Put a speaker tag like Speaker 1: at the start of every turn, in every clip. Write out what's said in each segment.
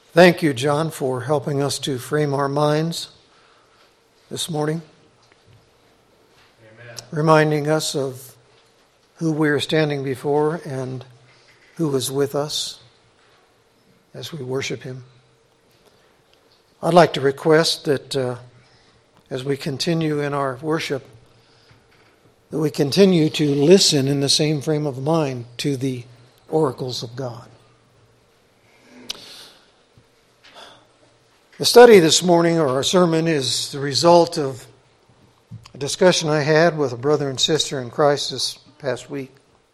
Speaker 1: Thank you, John, for helping us to frame our minds this morning.
Speaker 2: Amen.
Speaker 1: Reminding us of who we are standing before and who is with us as we worship Him. I'd like to request that as we continue in our worship, that we continue to listen in the same frame of mind to the oracles of God. The study this morning, or our sermon, is the result of a discussion I had with a brother and sister in Christ this past week.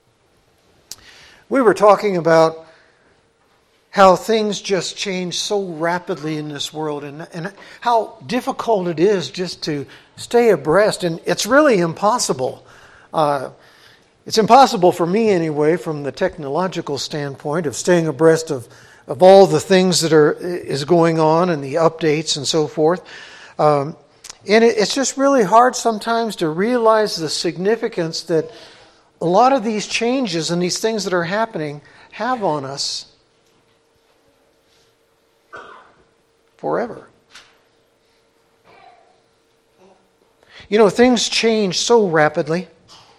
Speaker 1: We were talking about how things just change so rapidly in this world and how difficult it is just to stay abreast. And it's really impossible. It's impossible for me anyway, from the technological standpoint of staying abreast of all the things that is going on and the updates and so forth. And it's just really hard sometimes to realize the significance that a lot of these changes and these things that are happening have on us forever. You know, things change so rapidly.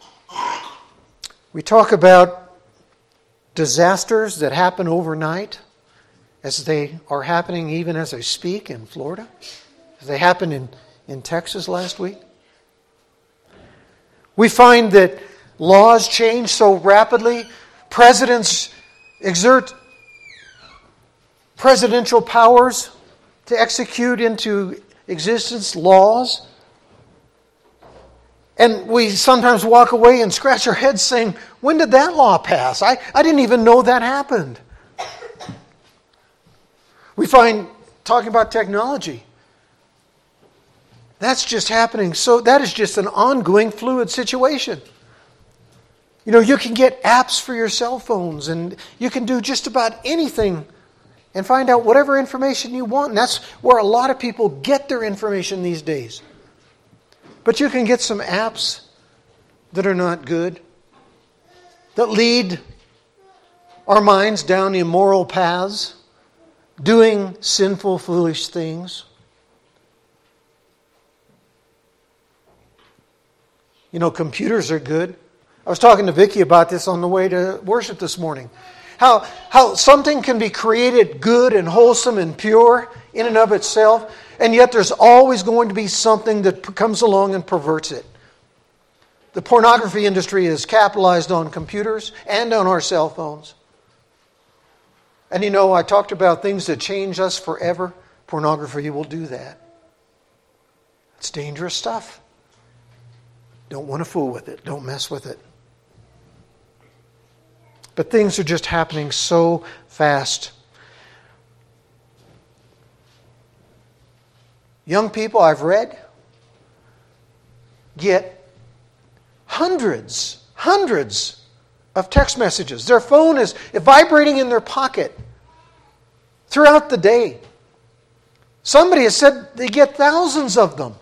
Speaker 1: We talk about disasters that happen overnight, as they are happening even as I speak in Florida, as they happened in Texas last week. We find that laws change so rapidly. Presidents exert presidential powers to execute into existence laws. And we sometimes walk away and scratch our heads saying, when did that law pass? I didn't even know that happened. We find, talking about technology, that's just happening. So that is just an ongoing fluid situation. You know, you can get apps for your cell phones and you can do just about anything and find out whatever information you want. And that's where a lot of people get their information these days. But you can get some apps that are not good, that lead our minds down immoral paths, doing sinful, foolish things. You know, computers are good. I was talking to Vicki about this on the way to worship this morning. How something can be created good and wholesome and pure in and of itself, and yet there's always going to be something that comes along and perverts it. The pornography industry is capitalized on computers and on our cell phones. And you know, I talked about things that change us forever. Pornography will do that. It's dangerous stuff. Don't want to fool with it. Don't mess with it. But things are just happening so fast. Young people, I've read, get hundreds of text messages. Their phone is vibrating in their pocket throughout the day. Somebody has said they get thousands of them.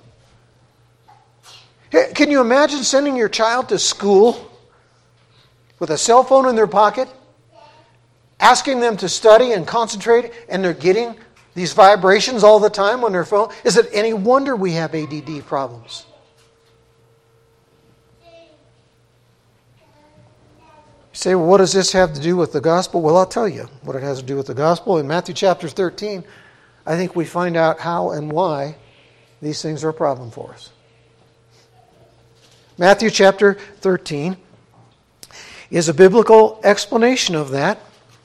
Speaker 1: Can you imagine sending your child to school with a cell phone in their pocket, asking them to study and concentrate, and they're getting these vibrations all the time on their phone? Is it any wonder we have ADD problems? You say, well, what does this have to do with the gospel? Well, I'll tell you what it has to do with the gospel. In Matthew chapter 13, I think we find out how and why these things are a problem for us. Matthew chapter 13 is a biblical explanation of that.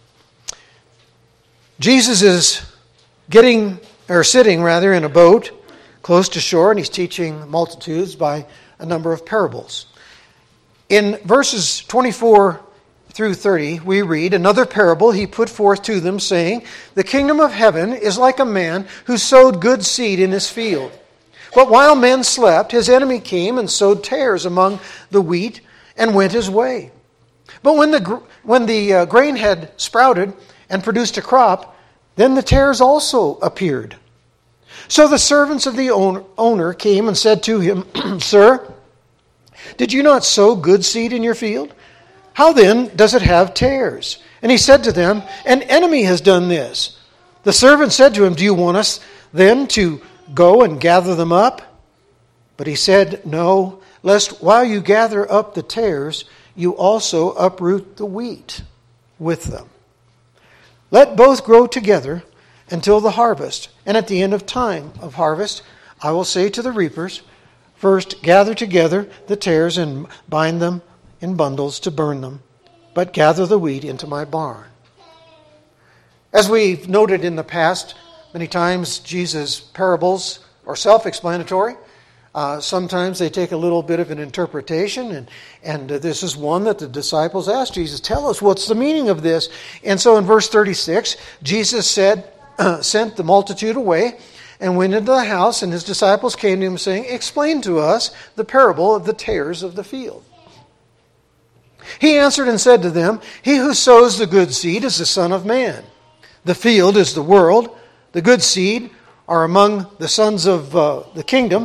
Speaker 1: Jesus is sitting in a boat close to shore, and he's teaching multitudes by a number of parables. In verses 24 through 30, we read, another parable he put forth to them, saying, the kingdom of heaven is like a man who sowed good seed in his field. But while men slept, his enemy came and sowed tares among the wheat and went his way. But when the grain had sprouted and produced a crop, then the tares also appeared. So the servants of the owner came and said to him, Sir, did you not sow good seed in your field? How then does it have tares? And he said to them, an enemy has done this. The servant said to him, do you want us then to go and gather them up? But he said, no, lest while you gather up the tares, you also uproot the wheat with them. Let both grow together until the harvest. And at the end of time of harvest, I will say to the reapers, first gather together the tares and bind them in bundles to burn them, but gather the wheat into my barn. As we've noted in the past, many times Jesus' parables are self-explanatory. Sometimes they take a little bit of an interpretation, and this is one that the disciples asked Jesus, tell us, what's the meaning of this? And so in verse 36, Jesus sent the multitude away and went into the house, and his disciples came to him saying, explain to us the parable of the tares of the field. He answered and said to them, he who sows the good seed is the Son of Man. The field is the world. The good seed are among the sons of the kingdom.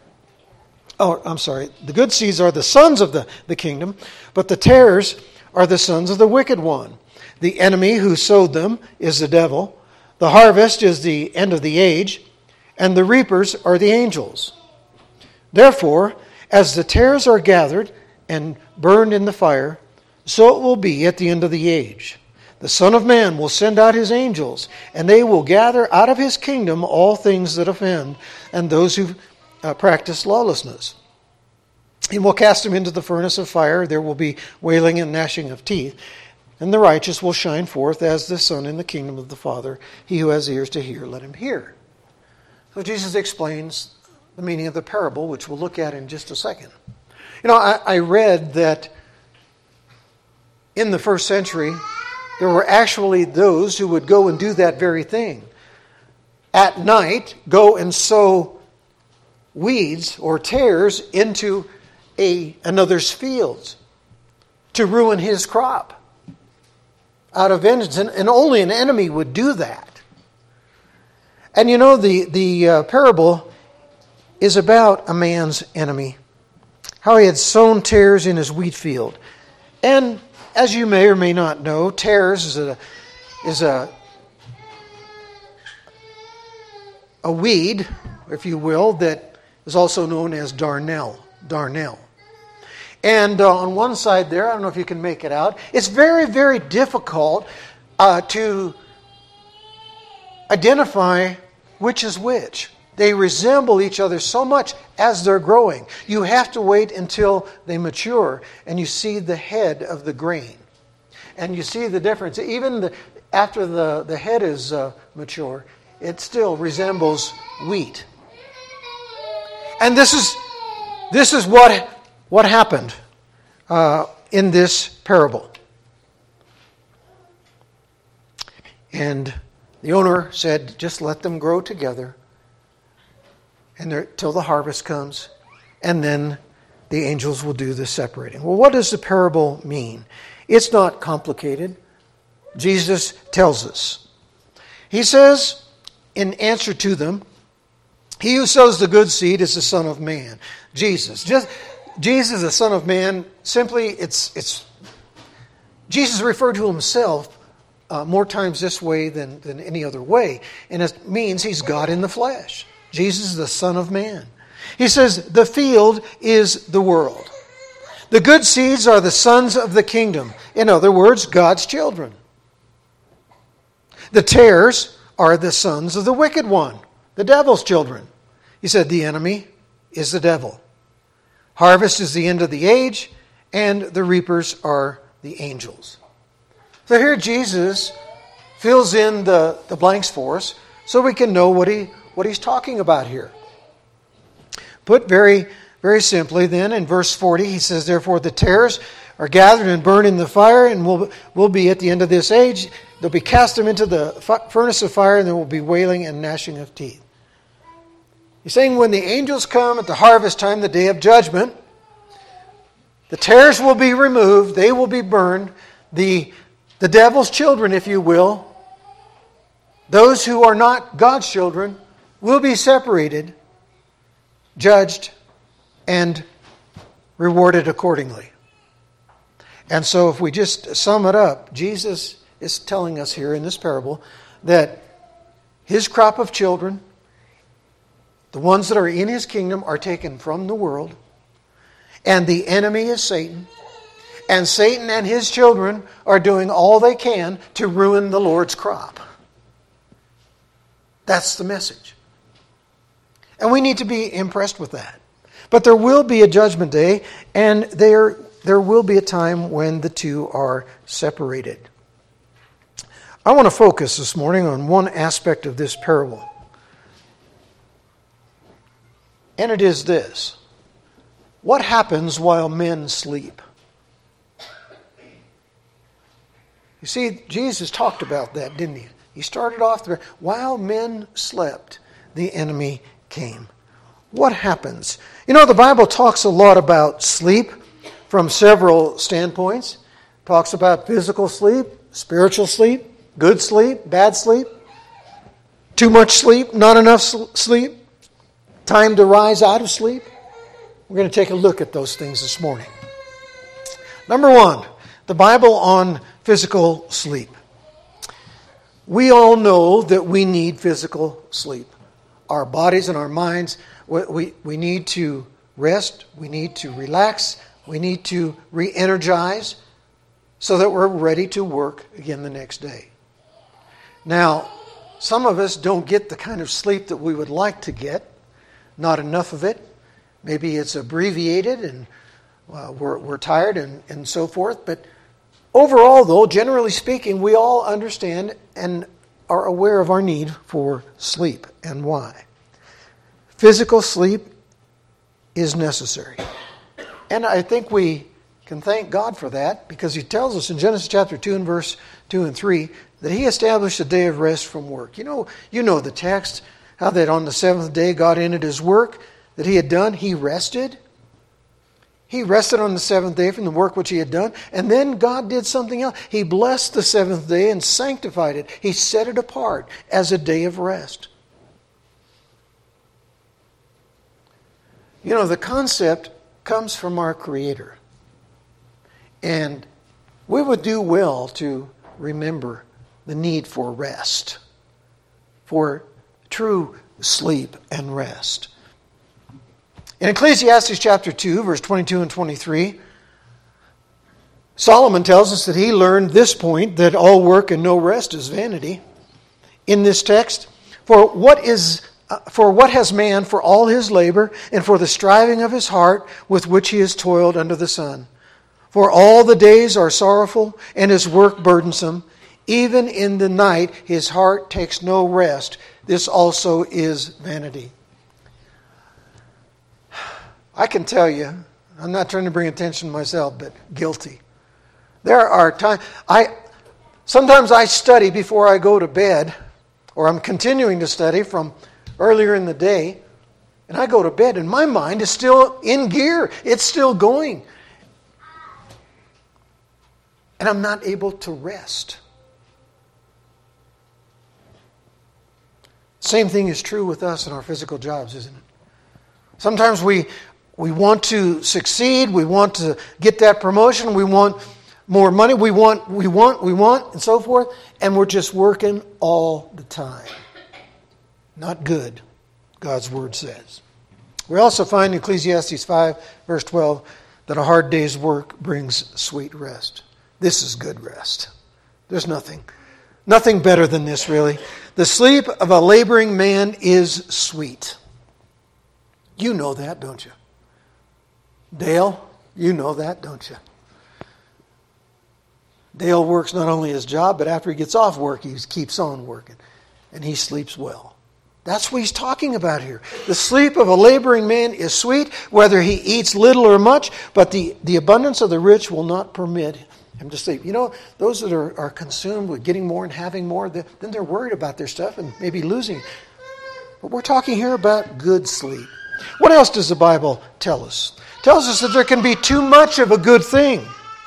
Speaker 1: The good seeds are the sons of the kingdom, but the tares are the sons of the wicked one. The enemy who sowed them is the devil. The harvest is the end of the age, and the reapers are the angels. Therefore, as the tares are gathered and burned in the fire, so it will be at the end of the age. The Son of Man will send out his angels, and they will gather out of his kingdom all things that offend, and those who practice lawlessness. He will cast them into the furnace of fire. There will be wailing and gnashing of teeth. And the righteous will shine forth as the sun in the kingdom of the Father. He who has ears to hear, let him hear. So Jesus explains the meaning of the parable, which we'll look at in just a second. You know, I read that in the first century, there were actually those who would go and do that very thing. At night, go and sow weeds or tares into another's fields to ruin his crop out of vengeance. And only an enemy would do that. And you know, the parable is about a man's enemy. How he had sown tares in his wheat field. And as you may or may not know, tares is a weed, if you will, that is also known as darnel. And on one side there, I don't know if you can make it out, it's very, very difficult to identify which is which. They resemble each other so much as they're growing. You have to wait until they mature and you see the head of the grain. And you see the difference. Even after the head is mature, it still resembles wheat. And this is what happened in this parable. And the owner said, just let them grow together till the harvest comes, and then the angels will do the separating. Well, what does the parable mean? It's not complicated. Jesus tells us. He says, in answer to them, he who sows the good seed is the Son of Man. Jesus, the Son of Man, simply, it's Jesus referred to himself more times this way than any other way. And it means he's God in the flesh. Jesus is the Son of Man. He says, the field is the world. The good seeds are the sons of the kingdom. In other words, God's children. The tares are the sons of the wicked one, the devil's children. He said the enemy is the devil. Harvest is the end of the age, and the reapers are the angels. So here Jesus fills in the blanks for us so we can know what he's talking about here. Put very, very simply then, in verse 40, he says, therefore the tares are gathered and burned in the fire, and will be at the end of this age. They'll be cast them into the furnace of fire, and there will be wailing and gnashing of teeth. He's saying when the angels come at the harvest time, the day of judgment, the tares will be removed, they will be burned. The devil's children, if you will, those who are not God's children, will be separated, judged, and rewarded accordingly. And so if we just sum it up, Jesus is telling us here in this parable that his crop of children, the ones that are in his kingdom, are taken from the world. And the enemy is Satan. And Satan and his children are doing all they can to ruin the Lord's crop. That's the message. And we need to be impressed with that. But there will be a judgment day, and there will be a time when the two are separated. I want to focus this morning on one aspect of this parable. And it is this. What happens while men sleep? You see, Jesus talked about that, didn't he? He started off there. While men slept, the enemy came. What happens? You know, the Bible talks a lot about sleep from several standpoints. It talks about physical sleep, spiritual sleep, good sleep, bad sleep, too much sleep, not enough sleep, time to rise out of sleep. We're going to take a look at those things this morning. Number one, the Bible on physical sleep. We all know that we need physical sleep. Our bodies and our minds, we need to rest, we need to relax, we need to re-energize so that we're ready to work again the next day. Now, some of us don't get the kind of sleep that we would like to get, not enough of it. Maybe it's abbreviated and we're tired and so forth. But overall, though, generally speaking, we all understand and are aware of our need for sleep and why. Physical sleep is necessary. And I think we can thank God for that, because He tells us in Genesis chapter 2 and verse 2 and 3 that He established a day of rest from work. You know the text, how that on the seventh day God ended His work that He had done. He rested. He rested on the seventh day from the work which He had done. And then God did something else. He blessed the seventh day and sanctified it. He set it apart as a day of rest. You know, the concept comes from our Creator. And we would do well to remember the need for rest, for true sleep and rest. In Ecclesiastes chapter 2, verse 22 and 23, Solomon tells us that he learned this point, that all work and no rest is vanity. In this text, for what has man for all his labor and for the striving of his heart with which he has toiled under the sun? For all the days are sorrowful and his work burdensome. Even in the night his heart takes no rest. This also is vanity. I can tell you, I'm not trying to bring attention to myself, but guilty. There are times, sometimes I study before I go to bed, or I'm continuing to study from earlier in the day, and I go to bed and my mind is still in gear. It's still going. And I'm not able to rest. Same thing is true with us in our physical jobs, isn't it? Sometimes we want to succeed, we want to get that promotion, we want more money, we want, and so forth, and we're just working all the time. Not good, God's Word says. We also find in Ecclesiastes 5, verse 12, that a hard day's work brings sweet rest. This is good rest. There's nothing better than this, really. The sleep of a laboring man is sweet. You know that, don't you? Dale, you know that, don't you? Dale works not only his job, but after he gets off work, he keeps on working. And he sleeps well. That's what he's talking about here. The sleep of a laboring man is sweet, whether he eats little or much, but the abundance of the rich will not permit him to sleep. You know, those that are consumed with getting more and having more, then they're worried about their stuff and maybe losing. But we're talking here about good sleep. What else does the Bible tell us? It tells us that there can be too much of a good thing.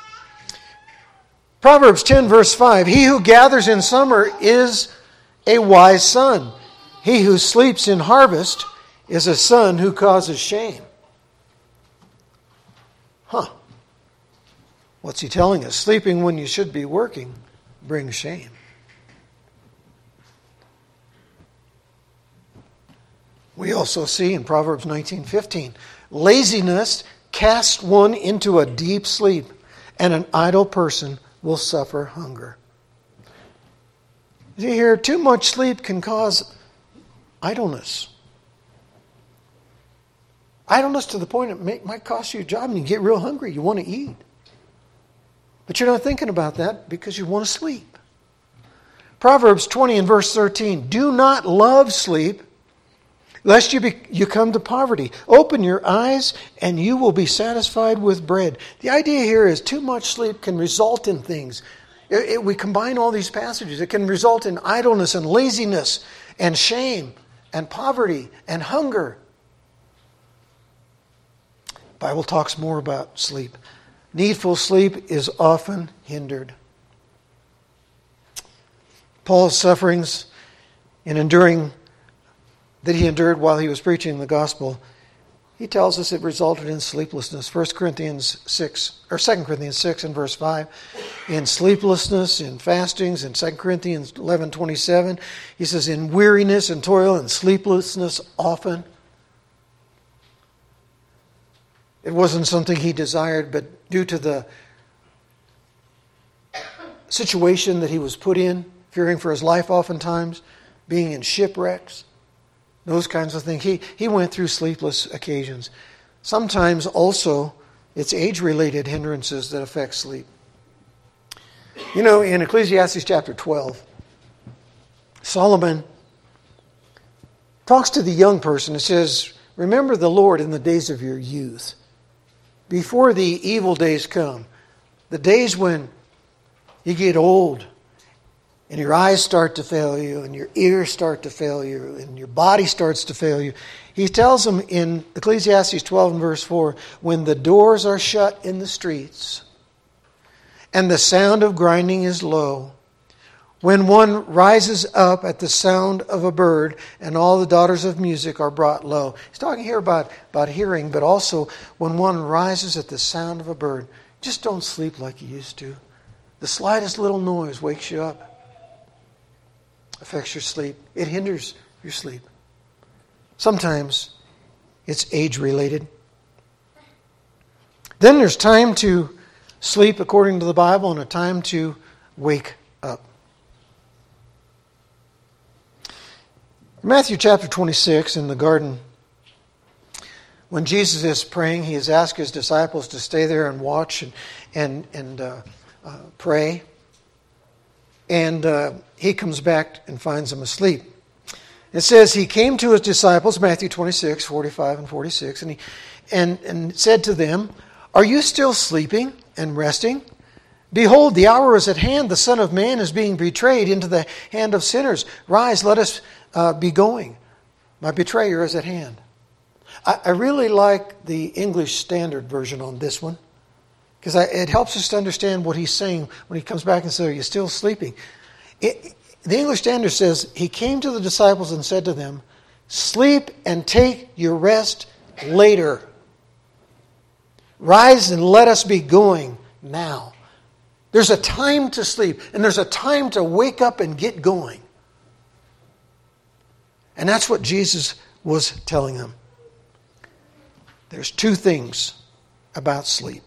Speaker 1: Proverbs 10 verse 5, he who gathers in summer is a wise son. He who sleeps in harvest is a son who causes shame. What's he telling us? Sleeping when you should be working brings shame. We also see in Proverbs 19:15, laziness casts one into a deep sleep, and an idle person will suffer hunger. See here, too much sleep can cause idleness. Idleness to the point it might cost you a job and you get real hungry. You want to eat. But you're not thinking about that because you want to sleep. Proverbs 20 and verse 13, do not love sleep, lest you come to poverty. Open your eyes and you will be satisfied with bread. The idea here is too much sleep can result in things. We combine all these passages. It can result in idleness and laziness and shame and poverty and hunger. The Bible talks more about sleep. Needful sleep is often hindered. Paul's sufferings in that he endured while he was preaching the gospel, he tells us it resulted in sleeplessness. 2 Corinthians 6 and verse 5, in sleeplessness, in fastings, in 2 Corinthians 11:27, he says, in weariness and toil and sleeplessness often. It wasn't something he desired, but due to the situation that he was put in, fearing for his life oftentimes, being in shipwrecks, those kinds of things. He went through sleepless occasions. Sometimes also it's age-related hindrances that affect sleep. You know, in Ecclesiastes chapter 12, Solomon talks to the young person. It says, remember the Lord in the days of your youth, before the evil days come, the days when you get old, and your eyes start to fail you, and your ears start to fail you, and your body starts to fail you. He tells them in Ecclesiastes 12 and verse 4, when the doors are shut in the streets, and the sound of grinding is low, when one rises up at the sound of a bird, and all the daughters of music are brought low. He's talking here about hearing, but also when one rises at the sound of a bird. Just don't sleep like you used to. The slightest little noise wakes you up. Affects your sleep. It hinders your sleep. Sometimes it's age-related. Then there's time to sleep according to the Bible and a time to wake up. Matthew chapter 26 in the garden, when Jesus is praying, he has asked his disciples to stay there and watch and pray. And he comes back and finds them asleep. It says he came to his disciples, Matthew 26, 45 and 46, and said to them, are you still sleeping and resting? Behold, the hour is at hand. The Son of Man is being betrayed into the hand of sinners. Rise, let us be going. My betrayer is at hand. I really like the English Standard Version on this one, because it helps us to understand what he's saying when he comes back and says, are you still sleeping? The English Standard says, he came to the disciples and said to them, sleep and take your rest later. Rise and let us be going now. There's a time to sleep, and there's a time to wake up and get going. And that's what Jesus was telling them. There's two things about sleep.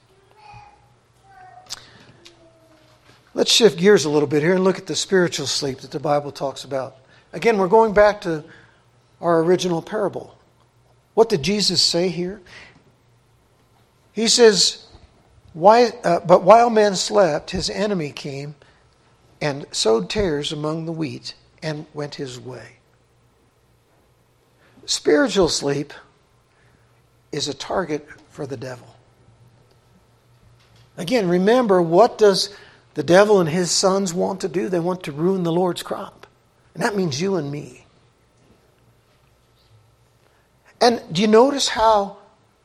Speaker 1: Let's shift gears a little bit here and look at the spiritual sleep that the Bible talks about. Again, we're going back to our original parable. What did Jesus say here? He says, but while men slept, his enemy came and sowed tares among the wheat and went his way. Spiritual sleep is a target for the devil. Again, remember, what does the devil and his sons want to do? They want to ruin the Lord's crop. And that means you and me. And do you notice how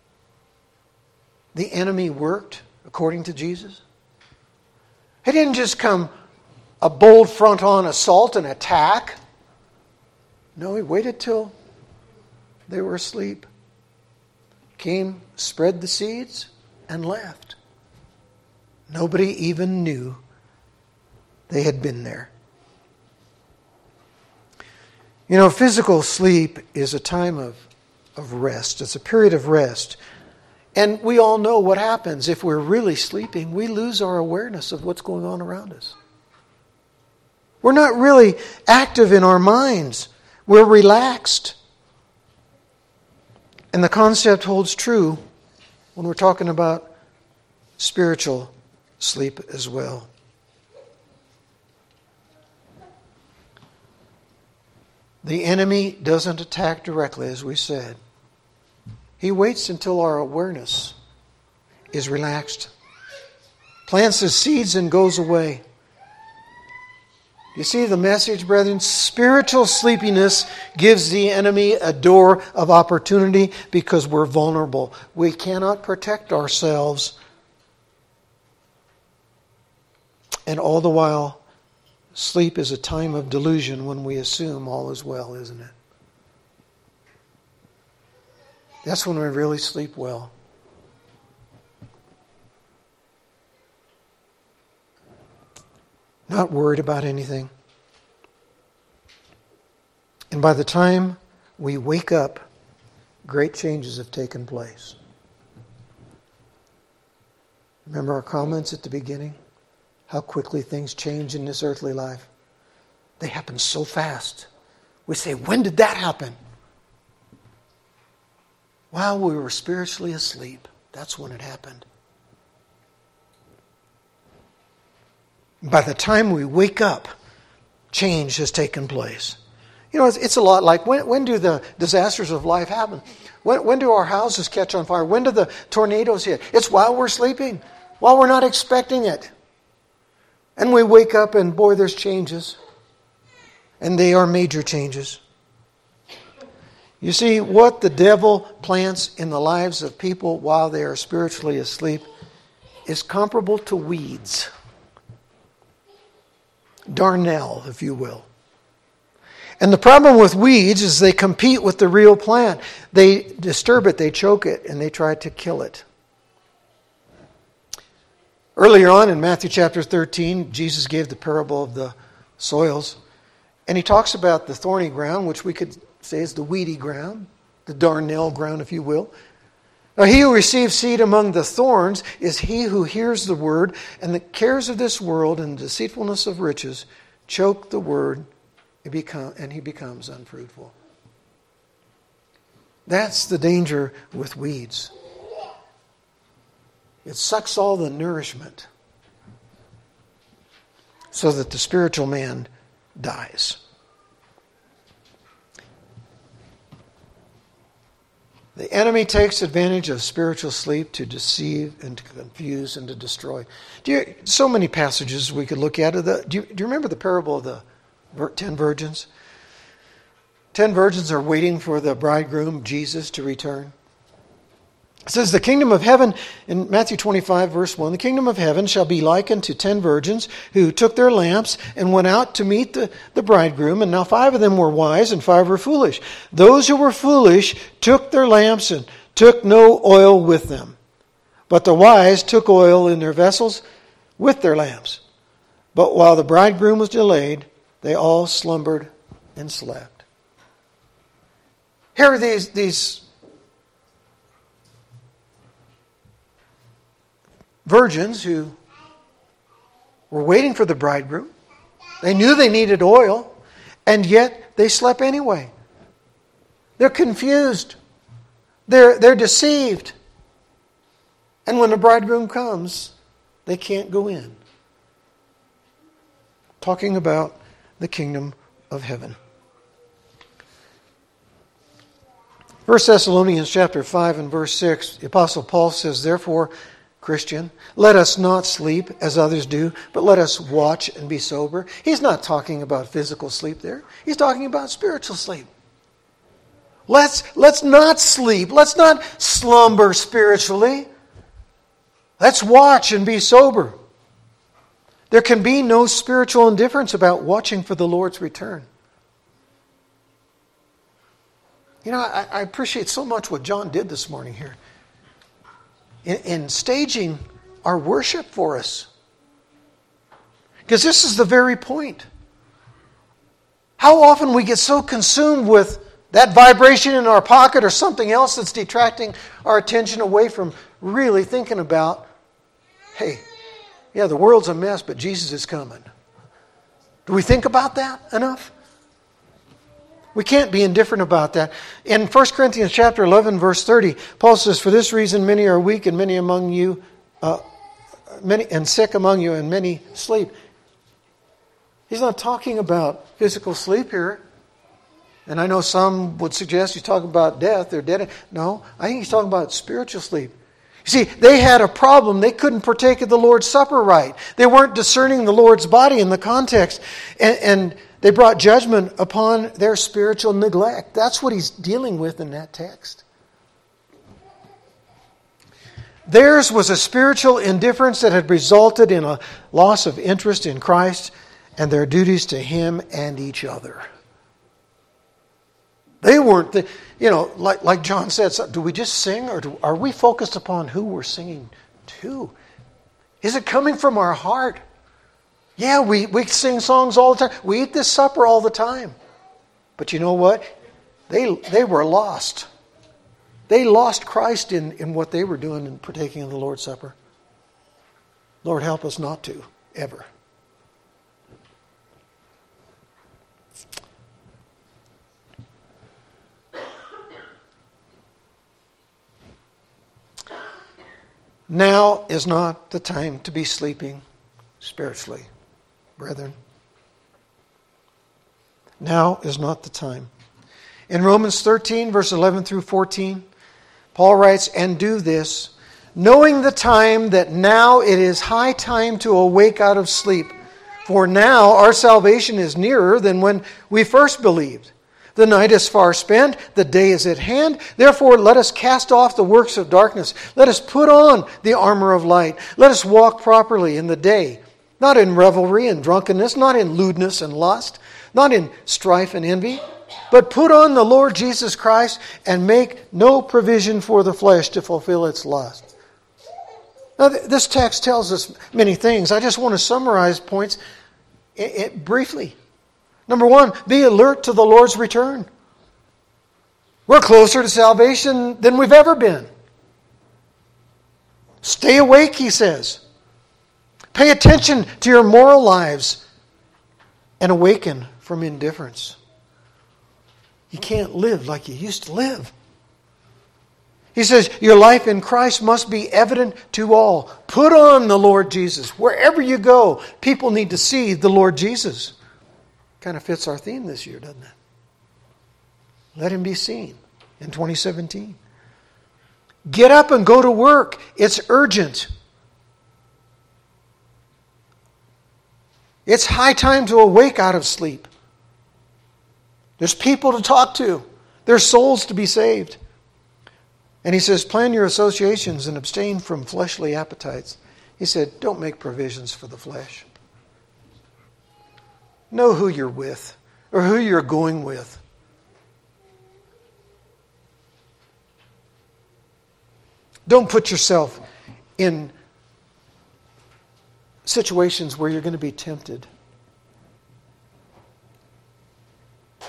Speaker 1: the enemy worked according to Jesus? He didn't just come a bold front-on assault and attack. No, he waited till they were asleep. Came, spread the seeds, and left. Nobody even knew they had been there. Physical sleep is a time of rest. It's a period of rest. And we all know what happens if we're really sleeping. We lose our awareness of what's going on around us. We're not really active in our minds. We're relaxed. And the concept holds true when we're talking about spiritual sleep as well. The enemy doesn't attack directly, as we said. He waits until our awareness is relaxed, plants his seeds and goes away. You see the message, brethren? Spiritual sleepiness gives the enemy a door of opportunity because we're vulnerable. We cannot protect ourselves. And all the while, sleep is a time of delusion when we assume all is well, isn't it? That's when we really sleep well. Not worried about anything. And by the time we wake up, great changes have taken place. Remember our comments at the beginning? How quickly things change in this earthly life. They happen so fast. We say, when did that happen? While we were spiritually asleep. That's when it happened. By the time we wake up, change has taken place. It's a lot like, when do the disasters of life happen? When do our houses catch on fire? When do the tornadoes hit? It's while we're sleeping, while we're not expecting it. And we wake up and boy, there's changes. And they are major changes. You see, what the devil plants in the lives of people while they are spiritually asleep is comparable to weeds. Darnel, if you will. And the problem with weeds is they compete with the real plant. They disturb it, they choke it, and they try to kill it. Earlier on in Matthew chapter 13, Jesus gave the parable of the soils. And he talks about the thorny ground, which we could say is the weedy ground, the darnel ground, if you will. Now, he who receives seed among the thorns is he who hears the word, and the cares of this world and the deceitfulness of riches choke the word, and he becomes unfruitful. That's the danger with weeds. It sucks all the nourishment so that the spiritual man dies. The enemy takes advantage of spiritual sleep to deceive and to confuse and to destroy. So many passages we could look at. Do you remember the parable of the 10 virgins? 10 virgins are waiting for the bridegroom, Jesus, to return. It says, the kingdom of heaven, in Matthew 25, verse 1, the kingdom of heaven shall be likened to 10 virgins who took their lamps and went out to meet the bridegroom. And now 5 of them were wise and 5 were foolish. Those who were foolish took their lamps and took no oil with them. But the wise took oil in their vessels with their lamps. But while the bridegroom was delayed, they all slumbered and slept. Here are these virgins who were waiting for the bridegroom. They knew they needed oil, and yet they slept anyway. They're confused. They're deceived. And when the bridegroom comes, they can't go in. Talking about the kingdom of heaven. 1 Thessalonians chapter 5 and verse 6, the Apostle Paul says, therefore, Christian, let us not sleep as others do, but let us watch and be sober. He's not talking about physical sleep there. He's talking about spiritual sleep. Let's not sleep. Let's not slumber spiritually. Let's watch and be sober. There can be no spiritual indifference about watching for the Lord's return. I appreciate so much what John did this morning here. In staging our worship for us. Because this is the very point. How often we get so consumed with that vibration in our pocket or something else that's detracting our attention away from really thinking about, hey, yeah, the world's a mess, but Jesus is coming. Do we think about that enough? We can't be indifferent about that. In 1 Corinthians chapter 11, verse 30, Paul says, "For this reason many are weak and many among you, many sick among you, and many sleep." He's not talking about physical sleep here. And I know some would suggest he's talking about death. They're dead. No, I think he's talking about spiritual sleep. You see, they had a problem. They couldn't partake of the Lord's Supper right. They weren't discerning the Lord's body in the context. And they brought judgment upon their spiritual neglect. That's what he's dealing with in that text. Theirs was a spiritual indifference that had resulted in a loss of interest in Christ and their duties to Him and each other. They weren't, like John said, so do we just sing or are we focused upon who we're singing to? Is it coming from our heart? Yeah, we sing songs all the time. We eat this supper all the time. But you know what? They were lost. They lost Christ in what they were doing in partaking of the Lord's Supper. Lord, help us not to, ever. Now is not the time to be sleeping spiritually, brethren. Now is not the time. In Romans 13, verse 11 through 14, Paul writes, "And do this, knowing the time that now it is high time to awake out of sleep. For now our salvation is nearer than when we first believed. The night is far spent, the day is at hand. Therefore let us cast off the works of darkness. Let us put on the armor of light. Let us walk properly in the day, not in revelry and drunkenness, not in lewdness and lust, not in strife and envy, but put on the Lord Jesus Christ and make no provision for the flesh to fulfill its lust." Now, this text tells us many things. I just want to summarize points briefly. Number one, be alert to the Lord's return. We're closer to salvation than we've ever been. Stay awake, he says. Pay attention to your moral lives and awaken from indifference. You can't live like you used to live. He says, your life in Christ must be evident to all. Put on the Lord Jesus. Wherever you go, people need to see the Lord Jesus. Kind of fits our theme this year, doesn't it? Let Him be seen in 2017. Get up and go to work. It's urgent. It's high time to awake out of sleep. There's people to talk to. There's souls to be saved. And he says, plan your associations and abstain from fleshly appetites. He said, don't make provisions for the flesh. Know who you're with or who you're going with. Don't put yourself in situations where you're going to be tempted. I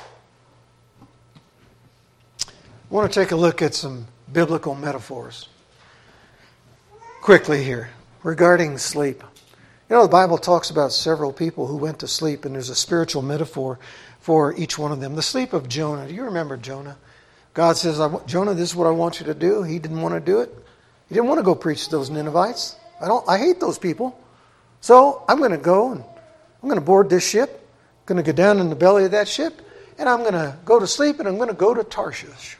Speaker 1: want to take a look at some biblical metaphors quickly here regarding sleep. You know, the Bible talks about several people who went to sleep, and there's a spiritual metaphor for each one of them. The sleep of Jonah. Do you remember Jonah? God says, Jonah, this is what I want you to do. He didn't want to do it. He didn't want to go preach to those Ninevites. I hate those people. So I'm going to go and I'm going to board this ship. I'm going to go down in the belly of that ship, and I'm going to go to sleep, and I'm going to go to Tarshish.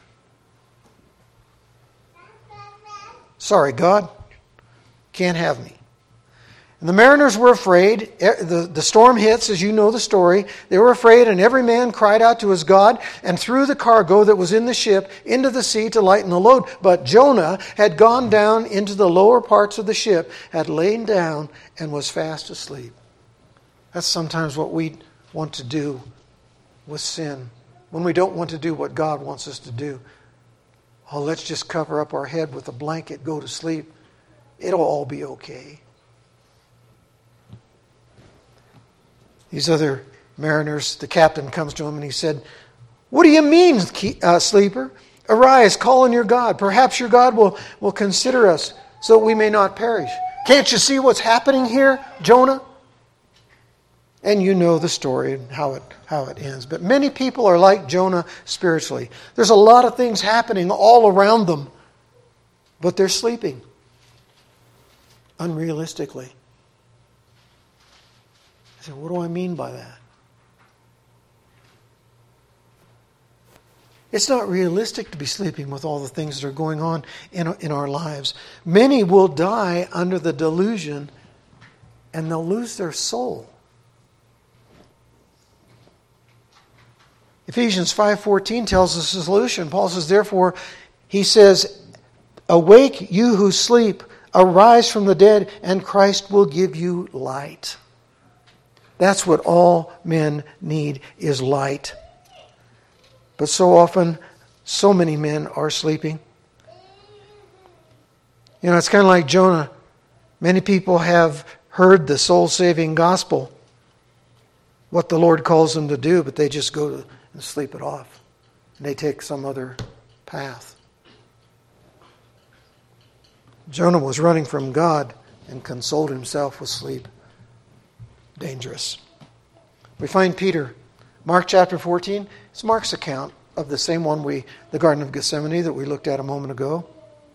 Speaker 1: Sorry, God. Can't have me. And the mariners were afraid. The storm hits, as you know the story. They were afraid, and every man cried out to his God and threw the cargo that was in the ship into the sea to lighten the load. But Jonah had gone down into the lower parts of the ship, had lain down, and was fast asleep. That's sometimes what we want to do with sin. When we don't want to do what God wants us to do. Oh, let's just cover up our head with a blanket, go to sleep. It'll all be okay. These other mariners, the captain comes to him and he said, "What do you mean, sleeper? Arise, call on your God. Perhaps your God will consider us so that we may not perish. Can't you see what's happening here, Jonah?" And you know the story and how it ends. But many people are like Jonah spiritually. There's a lot of things happening all around them, but they're sleeping unrealistically. I said, what do I mean by that? It's not realistic to be sleeping with all the things that are going on in our lives. Many will die under the delusion and they'll lose their soul. Ephesians 5:14 tells us the solution. Paul says, therefore, he says, awake you who sleep, arise from the dead, and Christ will give you light. That's what all men need, is light. But so often, so many men are sleeping. You know, it's kind of like Jonah. Many people have heard the soul-saving gospel, what the Lord calls them to do, but they just go and sleep it off. And they take some other path. Jonah was running from God and consoled himself with sleep. Dangerous. We find Peter. Mark chapter 14. It's Mark's account of the same one, the Garden of Gethsemane that we looked at a moment ago.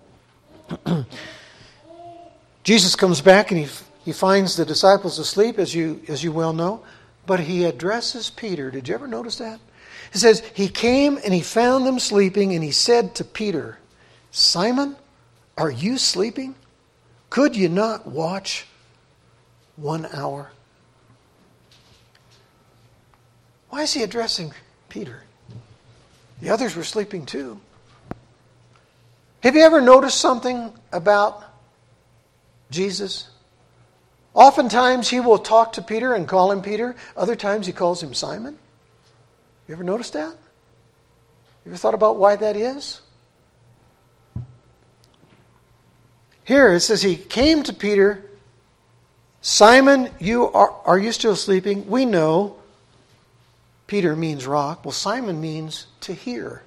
Speaker 1: Jesus comes back and he finds the disciples asleep, as you well know. But he addresses Peter. Did you ever notice that? It says, he came and he found them sleeping, and he said to Peter, Simon, are you sleeping? Could you not watch 1 hour? Why is he addressing Peter? The others were sleeping too. Have you ever noticed something about Jesus? Oftentimes he will talk to Peter and call him Peter. Other times he calls him Simon. You ever noticed that? You ever thought about why that is? Here it says he came to Peter. Simon, are you still sleeping? We know Peter means rock. Well, Simon means to hear.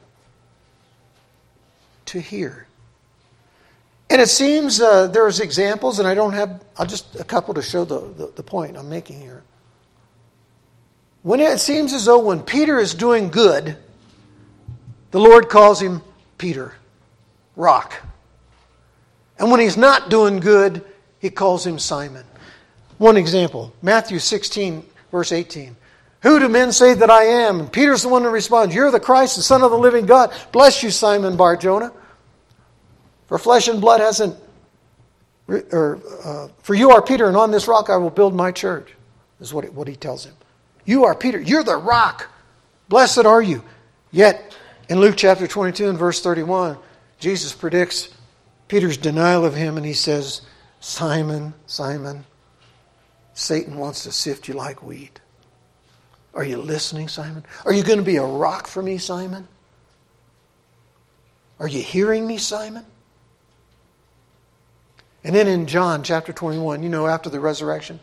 Speaker 1: To hear. And it seems there's examples, and I'll just a couple to show the point I'm making here. When it seems as though when Peter is doing good, the Lord calls him Peter, rock. And when he's not doing good, he calls him Simon. One example, Matthew 16, verse 18. Who do men say that I am? And Peter's the one that responds, you're the Christ, the Son of the living God. Bless you, Simon Bar-Jonah. For flesh and blood hasn't, for you are Peter, and on this rock I will build my church. Is what he tells him. You are Peter. You're the rock. Blessed are you. Yet, in Luke chapter 22 and verse 31, Jesus predicts Peter's denial of him, and he says, Simon, Simon, Satan wants to sift you like wheat. Are you listening, Simon? Are you going to be a rock for me, Simon? Are you hearing me, Simon? And then in John chapter 21, after the resurrection,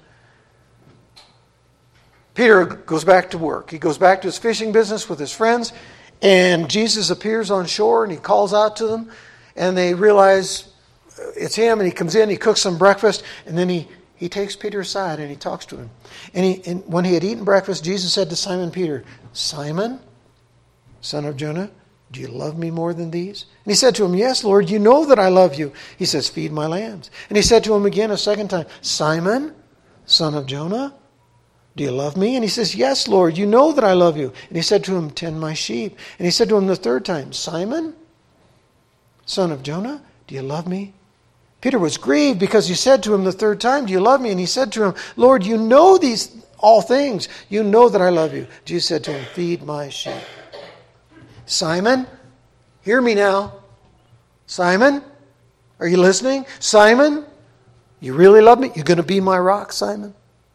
Speaker 1: Peter goes back to work. He goes back to his fishing business with his friends, and Jesus appears on shore, and he calls out to them, and they realize it's him, and he comes in, he cooks some breakfast, and then he takes Peter aside and he talks to him. And when he had eaten breakfast, Jesus said to Simon Peter, Simon, son of Jonah, do you love me more than these? And he said to him, yes, Lord, you know that I love you. He says, feed my lambs. And he said to him again a second time, Simon, son of Jonah, do you love me? And he says, yes, Lord, you know that I love you. And he said to him, tend my sheep. And he said to him the third time, Simon, son of Jonah, do you love me? Peter was grieved because he said to him the third time, do you love me? And he said to him, Lord, you know these all things. You know that I love you. Jesus said to him, feed my sheep. Simon, hear me now. Simon, are you listening? Simon, you really love me? You're going to be my rock, Simon?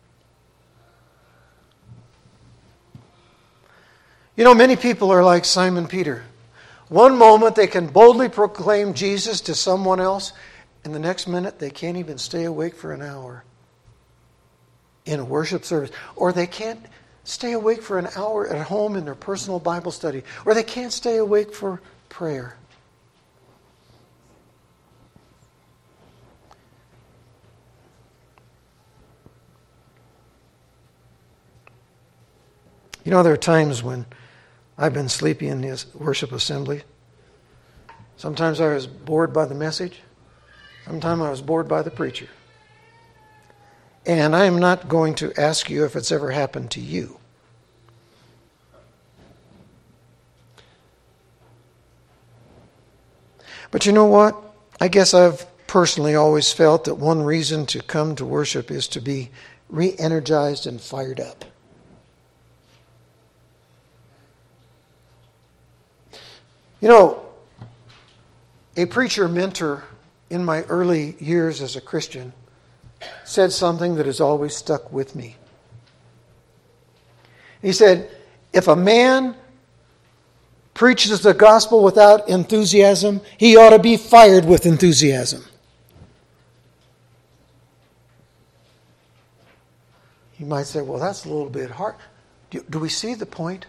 Speaker 1: Many people are like Simon Peter. One moment they can boldly proclaim Jesus to someone else, and the next minute they can't even stay awake for an hour in a worship service. Or they can't stay awake for an hour at home in their personal Bible study, or they can't stay awake for prayer. You know, there are times when I've been sleepy in the worship assembly. Sometimes I was bored by the message. Sometimes I was bored by the preacher. And I am not going to ask you if it's ever happened to you. But you know what? I guess I've personally always felt that one reason to come to worship is to be re-energized and fired up. You know, a preacher mentor in my early years as a Christian said something that has always stuck with me. He said, if a man preaches the gospel without enthusiasm, he ought to be fired with enthusiasm. You might say, well, that's a little bit hard. Do we see the point?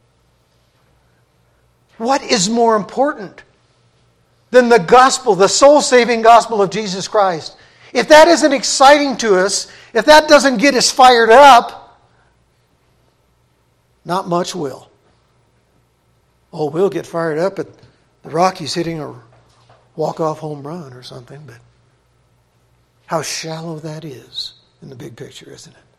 Speaker 1: What is more important than the gospel, the soul-saving gospel of Jesus Christ? If that isn't exciting to us, if that doesn't get us fired up, not much will. Oh, we'll get fired up at the Rockies hitting a walk-off home run or something, but how shallow that is in the big picture, isn't it?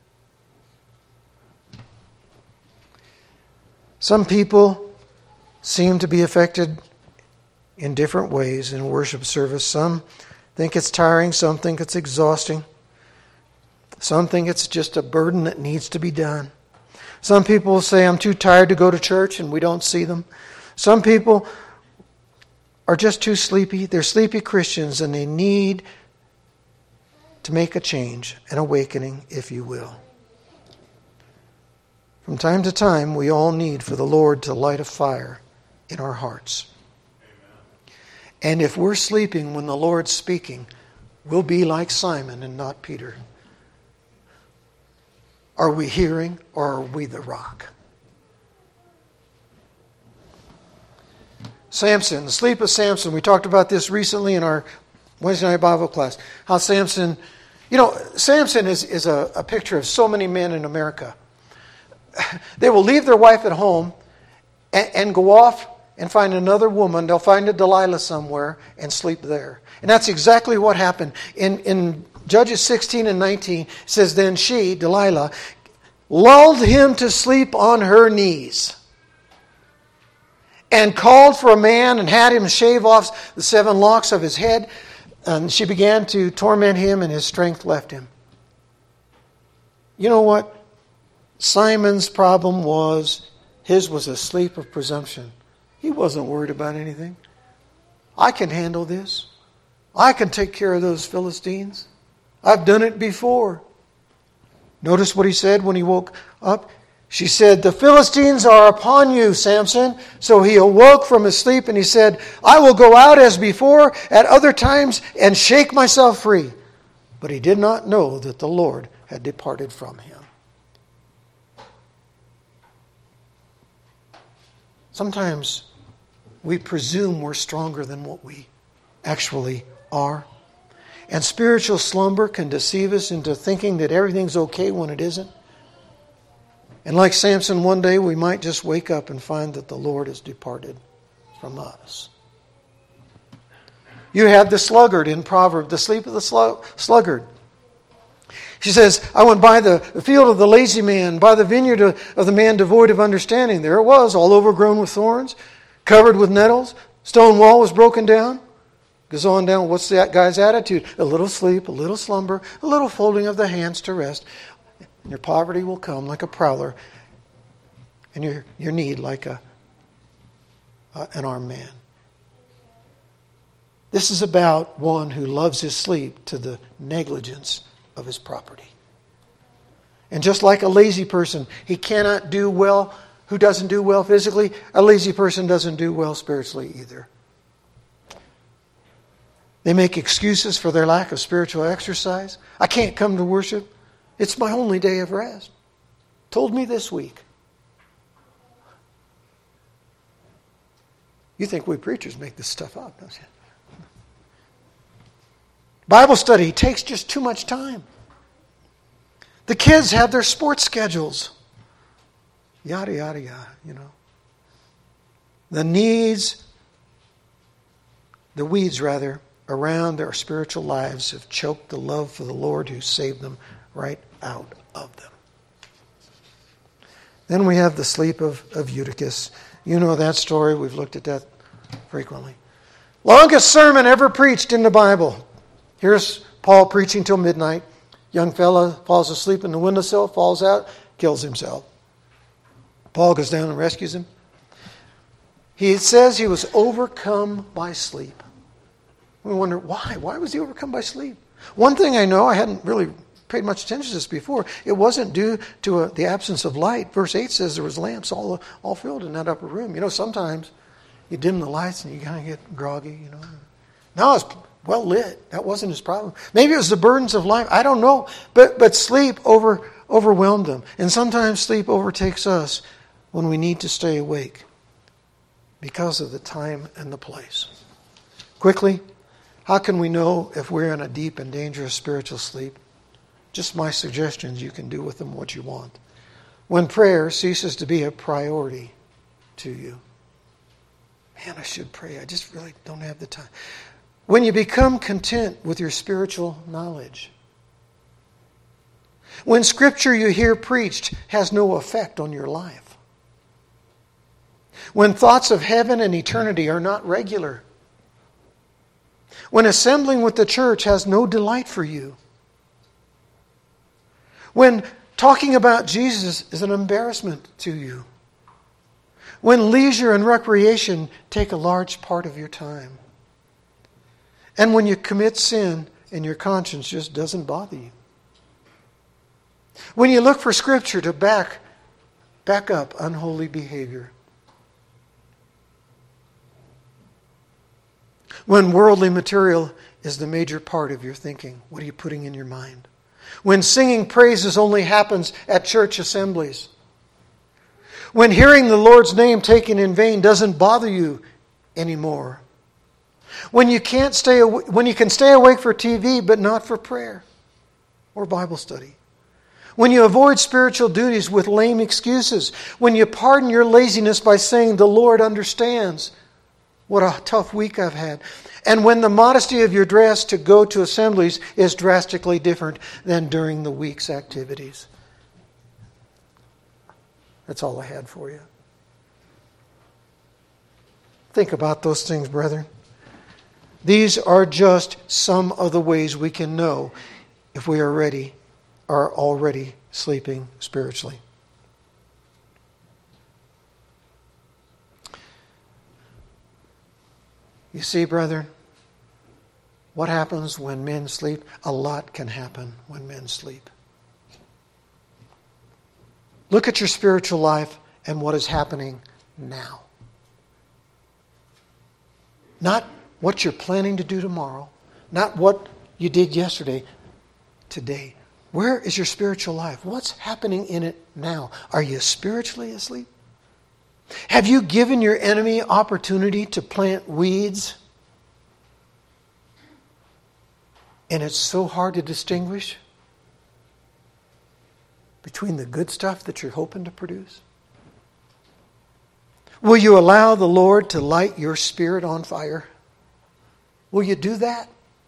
Speaker 1: Some people seem to be affected in different ways in worship service. Some think it's tiring, some think it's exhausting. Some think it's just a burden that needs to be done. Some people say, I'm too tired to go to church, and we don't see them. Some people are just too sleepy. They're sleepy Christians, and they need to make a change, an awakening, if you will. From time to time, we all need for the Lord to light a fire in our hearts. Amen. And if we're sleeping when the Lord's speaking, we'll be like Simon and not Peter. Are we hearing, or are we the rock? Samson, the sleep of Samson. We talked about this recently in our Wednesday night Bible class. How Samson, Samson is a picture of so many men in America. They will leave their wife at home and go off and find another woman. They'll find a Delilah somewhere and sleep there. And that's exactly what happened. In Judges 16 and 19, it says, then she, Delilah, lulled him to sleep on her knees and called for a man and had him shave off the 7 locks of his head. And she began to torment him, and his strength left him. You know what? Simon's problem was, his was a sleep of presumption. He wasn't worried about anything. I can handle this. I can take care of those Philistines. I've done it before. Notice what he said when he woke up. She said, the Philistines are upon you, Samson. So he awoke from his sleep and he said, I will go out as before at other times and shake myself free. But he did not know that the Lord had departed from him. Sometimes we presume we're stronger than what we actually are. And spiritual slumber can deceive us into thinking that everything's okay when it isn't. And like Samson, one day we might just wake up and find that the Lord has departed from us. You have the sluggard in Proverbs, the sleep of the sluggard. She says, I went by the field of the lazy man, by the vineyard of the man devoid of understanding. There it was, all overgrown with thorns, covered with nettles. Stone wall was broken down. Goes on down, what's that guy's attitude? A little sleep, a little slumber, a little folding of the hands to rest. And your poverty will come like a prowler, and your need like an armed man. This is about one who loves his sleep to the negligence of his property. And just like a lazy person, he cannot do well, who doesn't do well physically, a lazy person doesn't do well spiritually either. They make excuses for their lack of spiritual exercise. I can't come to worship. It's my only day of rest. told me this week. You think we preachers make this stuff up, don't you? Bible study takes just too much time. The kids have their sports schedules. Yada, yada, yada, you know. The weeds around their spiritual lives have choked the love for the Lord who saved them right out of them. Then we have the sleep of Eutychus. You know that story. We've looked at that frequently. Longest sermon ever preached in the Bible. Here's Paul preaching till midnight. Young fella falls asleep in the windowsill, falls out, kills himself. Paul goes down and rescues him. He says he was overcome by sleep. We wonder, why? Why was he overcome by sleep? One thing I know, I hadn't really paid much attention to this before, it wasn't due to the absence of light. Verse 8 says there was lamps all filled in that upper room. You know, sometimes you dim the lights and you kind of get groggy, you know. No, it's well lit. That wasn't his problem. Maybe it was the burdens of life. I don't know. But sleep overwhelmed him. And sometimes sleep overtakes us when we need to stay awake because of the time and the place. Quickly, how can we know if we're in a deep and dangerous spiritual sleep? Just my suggestions. You can do with them what you want. When prayer ceases to be a priority to you. Man, I should pray. I just really don't have the time. When you become content with your spiritual knowledge. When scripture you hear preached has no effect on your life. When thoughts of heaven and eternity are not regular. When assembling with the church has no delight for you. When talking about Jesus is an embarrassment to you. When leisure and recreation take a large part of your time. And when you commit sin and your conscience just doesn't bother you. When you look for Scripture to back up unholy behavior. When worldly material is the major part of your thinking. What are you putting in your mind? When singing praises only happens at church assemblies. When hearing the Lord's name taken in vain doesn't bother you anymore. When you can stay awake for TV but not for prayer or Bible study. When you avoid spiritual duties with lame excuses. When you pardon your laziness by saying the Lord understands. What a tough week I've had. And when the modesty of your dress to go to assemblies is drastically different than during the week's activities. That's all I had for you. Think about those things, brethren. These are just some of the ways we can know if we are already sleeping spiritually. You see, brethren, what happens when men sleep? A lot can happen when men sleep. Look at your spiritual life and what is happening now. Not what you're planning to do tomorrow. Not what you did yesterday. Today. Where is your spiritual life? What's happening in it now? Are you spiritually asleep? Have you given your enemy opportunity to plant weeds? And it's so hard to distinguish between the good stuff that you're hoping to produce? Will you allow the Lord to light your spirit on fire? Will you do that?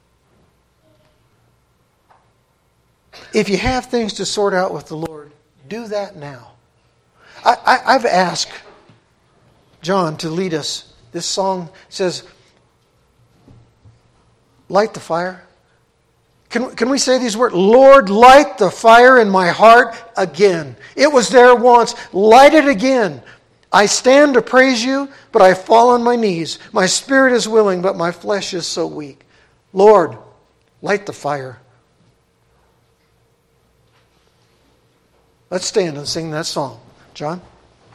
Speaker 1: If you have things to sort out with the Lord, do that now. I've asked John to lead us. This song says, light the fire. Can we say these words? Lord, light the fire in my heart again. It was there once. Light it again. I stand to praise you, but I fall on my knees. My spirit is willing, but my flesh is so weak. Lord, light the fire. Let's stand and sing that song. John?